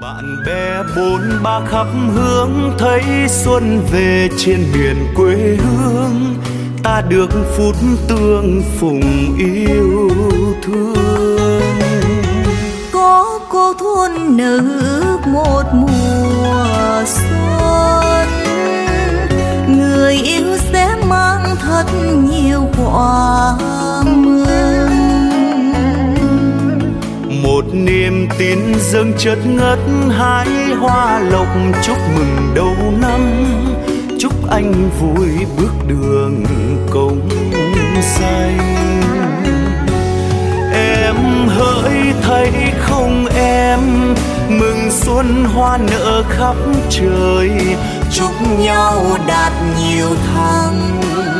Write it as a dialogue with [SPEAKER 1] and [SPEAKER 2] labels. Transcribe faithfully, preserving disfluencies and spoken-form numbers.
[SPEAKER 1] Bạn bè bốn ba khắp hướng thấy xuân về trên miền quê hương, ta được phút tương phùng yêu thương.
[SPEAKER 2] Có cô thôn nở ước một mùa xuân, người yêu sẽ mang thật nhiều quà mừng.
[SPEAKER 1] Một niềm tin dâng chất ngất hái hoa lộc chúc mừng đầu năm, chúc anh vui bước đường cống xanh. Em hỡi thấy không em, mừng xuân hoa nở khắp trời, chúc nhau đạt nhiều thăng